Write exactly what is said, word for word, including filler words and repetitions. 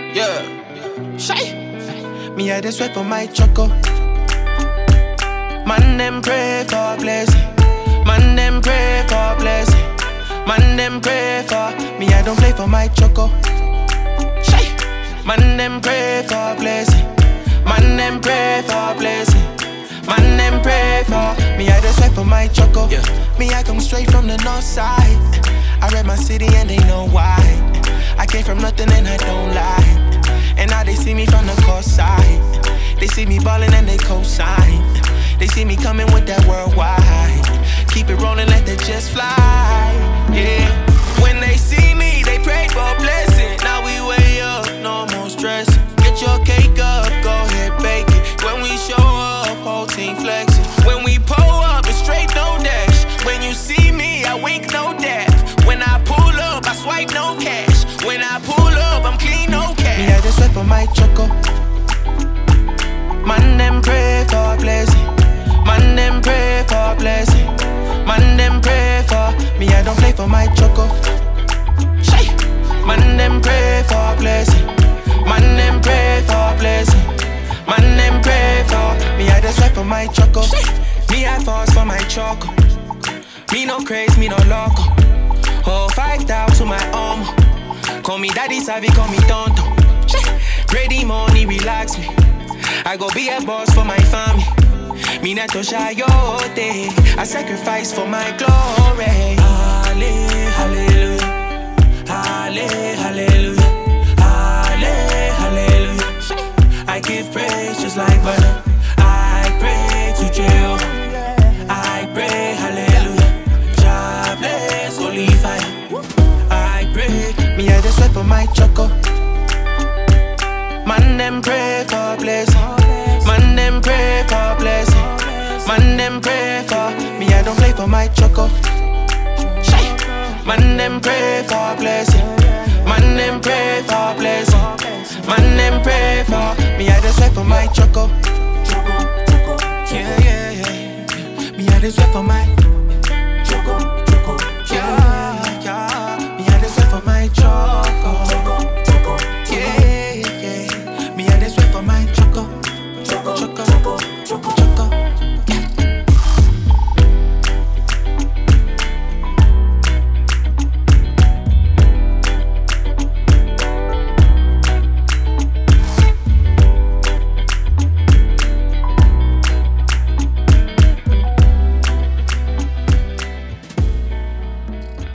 Yeah. Shy. Me I just wait for my choco. Man them pray for blessing. Man them pray for blessing. Man them pray for me. I don't play for my choco. Shy. Man them pray for blessing. Man them pray for blessing. Man them pray for me. I just wait for my choco. Yeah. Me I come straight from the north side. I rep my city and they know why. I came from nothing and I don't lie. And now they see me from the coast side. They see me ballin' and they co-sign. They see me coming with that worldwide. Keep it rollin', let the jets fly. Yeah. When they see me, they pray for a blessing. Now we way up, no more stressing. Get your cake up, go ahead, bake it. When we show up, whole team flexing. When we pull up, it's straight no dash. When you see me, I wink no dab. When I pull up, I swipe no cash. When I pull up, I'm clean, no cash. Me I just wait for my choco. Man them pray for blessing. Man them pray for blessing. Man them pray for me. I don't play for my choco. Shy. Man them pray for blessing. Man them pray for blessing. Man them pray for me. I just wait for my choco. Me I fast for my choco. Me no craze, me no loco. Oh, five thousand to my arm. Call me daddy, savvy, call me tonto. Ready money, relax me. I go be a boss for my family. Me not to shayote. I sacrifice for my glory. Halle, hallelujah. Halle, hallelujah. Halle, hallelujah. I give praise just like butter. I pray to Jehovah. I pray, hallelujah. God bless, holy fire. I pray. Me I just wait for my choco. Man them pray for blessing. Man them pray for blessing. Man them pray for me. I don't play for my choco. Shy. Man them pray for blessing. Man them pray for blessing. Man them pray for me. I just wait for my choco. Yeah, yeah, yeah. Me I just wait for my